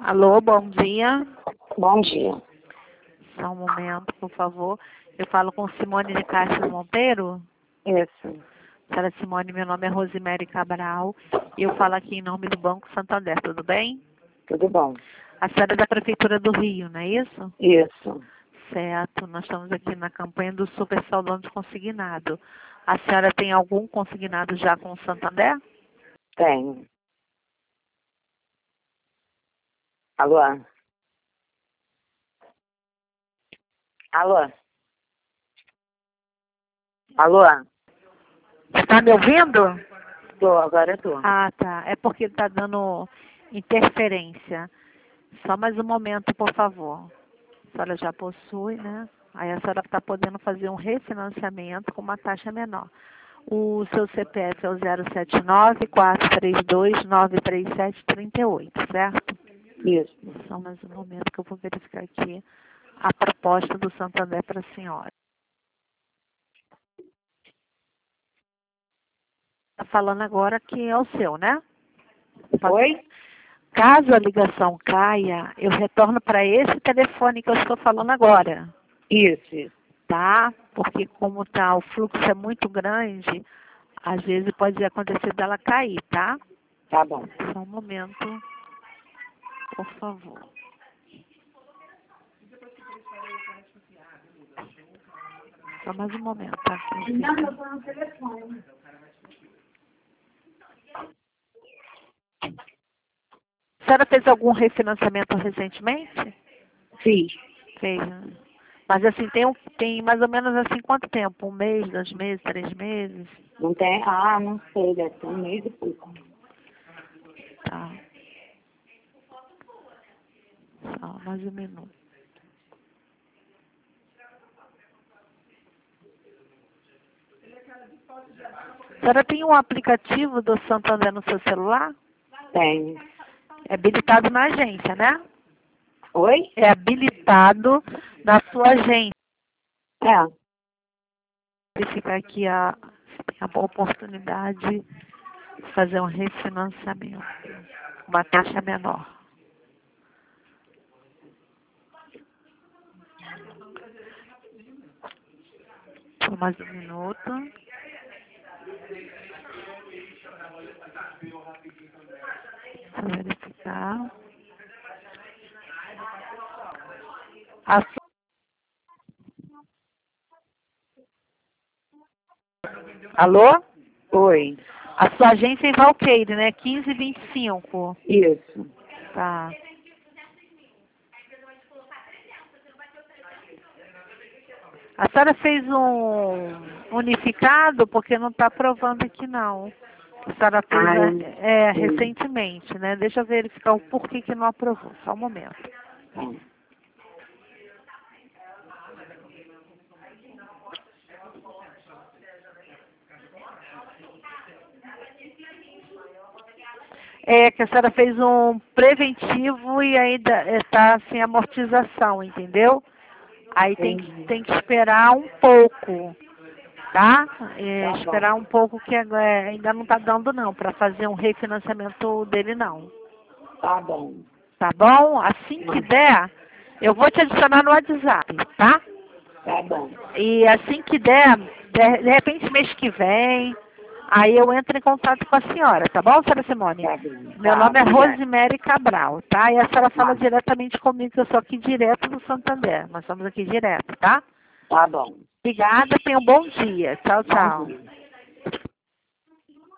Alô, bom dia. Bom dia. Só um momento, por favor. Eu falo com Simone de Castro Monteiro. Isso. Senhora Simone, meu nome é Rosemary Cabral. E eu falo aqui em nome do Banco Santander, tudo bem? Tudo bom. A senhora é da Prefeitura do Rio, não é isso? Isso. Certo. Nós estamos aqui na campanha do Super Saudão de Consignado. A senhora tem algum consignado já com o Santander? Tenho. Alô? Alô? Alô? Está me ouvindo? Agora eu tô. Ah, tá. É porque está dando interferência. Só mais um momento, por favor. A senhora já possui, né? Aí a senhora está podendo fazer um refinanciamento com uma taxa menor. O seu CPF é o 079-432-93738, certo? Isso. Só mais um momento que eu vou verificar aqui a proposta do Santander para a senhora. Está falando agora que é o seu, né? Oi? Caso a ligação caia, eu retorno para esse telefone que eu estou falando agora, Isso. tá? Porque como tá, o fluxo é muito grande, às vezes pode acontecer dela cair, tá? Tá bom. Só um momento, por favor. Só mais um momento, tá? Não, eu tô no telefone. A senhora fez algum refinanciamento recentemente? Fiz. Fez, né? Mas assim, tem mais ou menos assim quanto tempo? 1 mês, 2 meses, 3 meses? Não tem? Ah, não sei. Deve ter um mês e pouco. Tá. Só mais um minuto. A senhora tem um aplicativo do Santander no seu celular? Tenho. É habilitado na agência, né? Oi? É habilitado na sua agência. É. Verificar aqui a boa oportunidade de fazer um refinanciamento. Uma taxa menor. Só mais um minuto. Vou verificar. A sua... Alô? Oi. A sua agência é em Valqueire, né? 1525. Isso. Tá. A senhora fez um unificado porque não está aprovando aqui não. A senhora fez Sim. recentemente, né? Deixa eu verificar o porquê que não aprovou. Só um momento. Tá. É que a senhora fez um preventivo e ainda está sem amortização, entendeu? Aí tem que esperar um pouco, tá? Tá Esperar bom. um pouco que ainda não está dando não, para fazer um refinanciamento dele não. Tá bom. Tá bom? Assim que der, eu vou te adicionar no WhatsApp, tá? Tá bom. E assim que der, de repente mês que vem, aí eu entro em contato com a senhora, tá bom, senhora Simone? Tá bom. Meu Tá, nome é obrigada. Rosemary Cabral, tá? E a senhora fala Tá. diretamente comigo, que eu sou aqui direto do Santander. Nós estamos aqui direto, tá? Tá bom. Obrigada, tenha um bom dia. Tchau, Bom tchau. dia.